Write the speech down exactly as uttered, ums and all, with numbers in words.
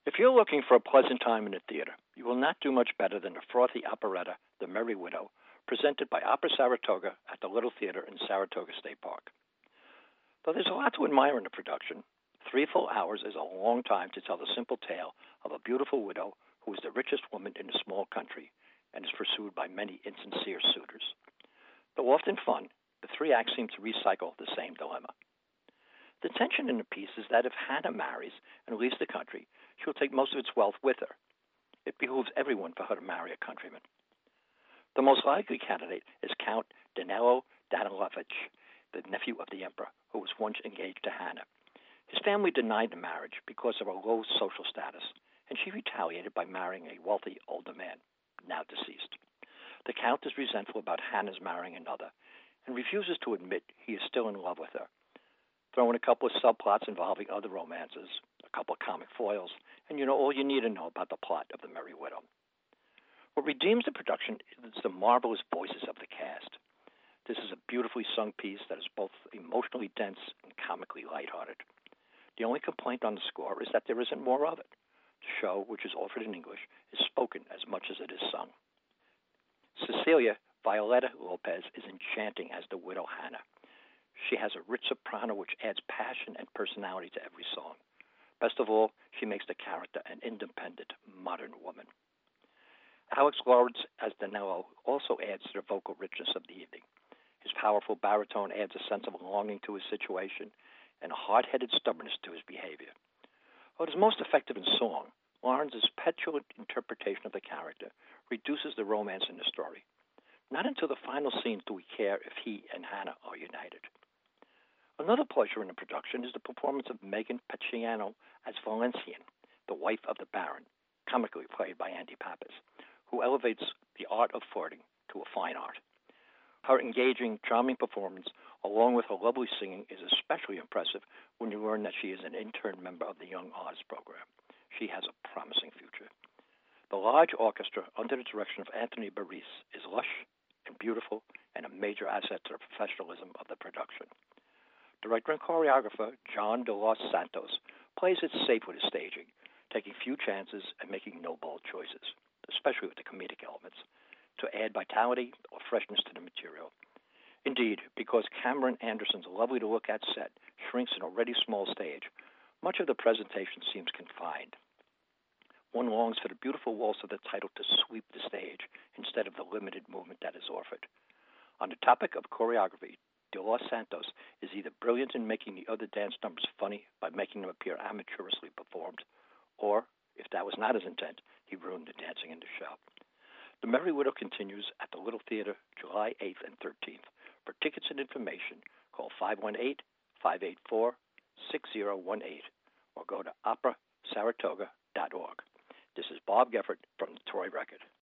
If you're looking for a pleasant time in the theater, you will not do much better than the frothy operetta, The Merry Widow, presented by Opera Saratoga at the Little Theater in Saratoga State Park. Though there's a lot to admire in the production, three full hours is a long time to tell the simple tale of a beautiful widow who is the richest woman in a small country and is pursued by many insincere suitors. Though often fun, the three acts seem to recycle the same dilemma. The tension in the piece is that if Hannah marries and leaves the country, she will take most of its wealth with her. It behooves everyone for her to marry a countryman. The most likely candidate is Count Danilo Danilovich, the nephew of the emperor, who was once engaged to Hannah. His family denied the marriage because of her low social status, and she retaliated by marrying a wealthy older man, now deceased. The Count is resentful about Hannah's marrying another and refuses to admit he is still in love with her. Throw in a couple of subplots involving other romances, a couple of comic foils, and you know all you need to know about the plot of The Merry Widow. What redeems the production is the marvelous voices of the cast. This is a beautifully sung piece that is both emotionally dense and comically lighthearted. The only complaint on the score is that there isn't more of it. The show, which is offered in English, is spoken as much as it is sung. Cecilia Violeta Lopez is enchanting as the widow Hannah. She has a rich soprano which adds passion and personality to every song. Best of all, she makes the character an independent, modern woman. Alex Lawrence as Danilo also adds to the vocal richness of the evening. His powerful baritone adds a sense of longing to his situation and a hard-headed stubbornness to his behavior. What is most effective in song, Lawrence's petulant interpretation of the character reduces the romance in the story. Not until the final scenes do we care if he and Hannah are united. Another pleasure in the production is the performance of Megan Pacciano as Valencian, the wife of the Baron, comically played by Andy Pappas, who elevates the art of flirting to a fine art. Her engaging, charming performance, along with her lovely singing, is especially impressive when you learn that she is an intern member of the Young Artist Program. She has a promising future. The large orchestra, under the direction of Anthony Baris, is lush and beautiful and a major asset to the professionalism of the production. Director and choreographer John De Los Santos plays it safe with his staging, taking few chances and making no bold choices, especially with the comedic elements, to add vitality or freshness to the material. Indeed, because Cameron Anderson's lovely-to-look-at set shrinks an already small stage, much of the presentation seems confined. One longs for the beautiful waltz of the title to sweep the stage instead of the limited movement that is offered. On the topic of choreography, De Los Santos is either brilliant in making the other dance numbers funny by making them appear amateurishly performed, or, if that was not his intent, he ruined the dancing in the show. The Merry Widow continues at the Little Theater July eighth and thirteenth. For tickets and information, call five one eight, five eight four, six zero one eight or go to opera saratoga dot org. This is Bob Geffert from the Troy Record.